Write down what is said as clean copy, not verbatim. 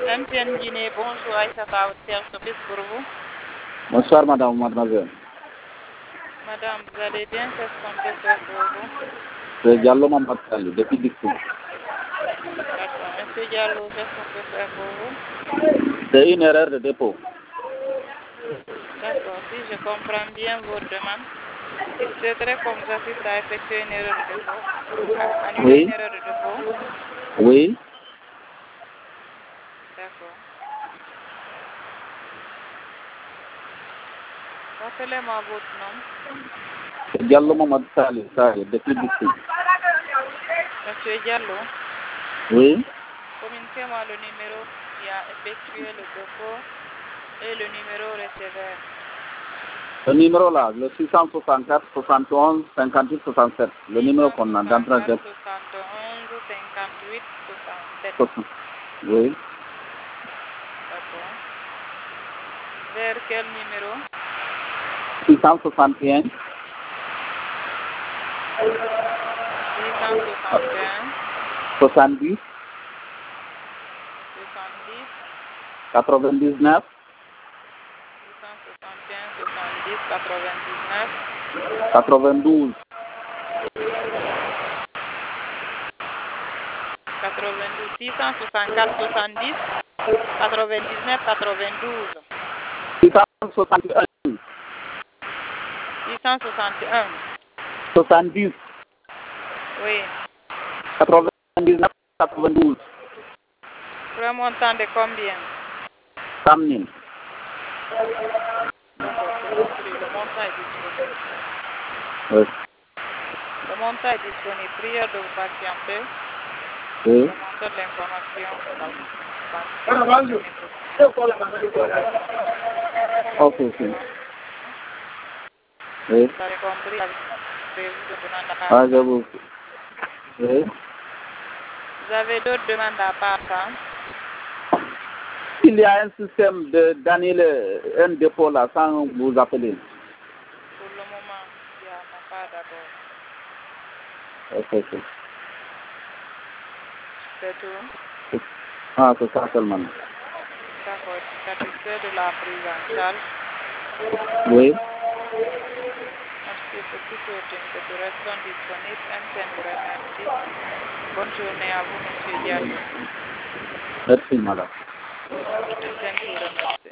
MTN Guinée, bonjour Aïssata, votre service pour vous. Bonsoir madame, mademoiselle. Madame, vous allez bien? Qu'est-ce qu'on peut faire pour vous? C'est Diallo Mamadou Sall, depuis Dixou. D'accord. Monsieur Diallo, qu'est-ce qu'on peut faire pour vous? C'est une erreur de dépôt. D'accord. Si je comprends bien votre demande, il souhaiterait qu'on vous assiste à effectuer une erreur de dépôt, à annuler Oui. une erreur de dépôt. Oui. D'accord. Rappelez-moi votre nom. C'est Diallo Mamadou Sall, depuis Dixou. Monsieur Diallo, Oui. communiquez-moi le numéro qui a effectué le dépôt et le numéro receveur. Le numéro là, le 664 71 58 67. Le numéro qu'on a d'entrée de 71 58 67. Oui. D'accord. Vers quel numéro? 661 661 70 70 99 661 70 99 92. 92 664 70 99 92 661 661. 70 Oui. 99 92. Pour un montant de combien? 100 000. D'accord, c'est compris. Le montant est disponible. Oui. Le montant est disponible. Prière de vous patienter. Oui. Le montant de l'information bancaire. Ok, ok. Oui. Vous avez compris? Avez-vous de demande à part Ah, ça? vous. Oui. Vous avez d'autres demandes à part ça? Il y a un système d'annuler un dépôt là sans vous appeler. Pour le moment, il n'y en a pas d'abord. Ok, ok. C'est tout? Ah, c'est ça seulement. D'accord. Satisfait de la prise en charge. Oui. Merci pour toute autre que nous restons disponibles. MTN vous remercie. Bonne journée à vous, Monsieur Diallo. Merci, madame. MTN vous remercie.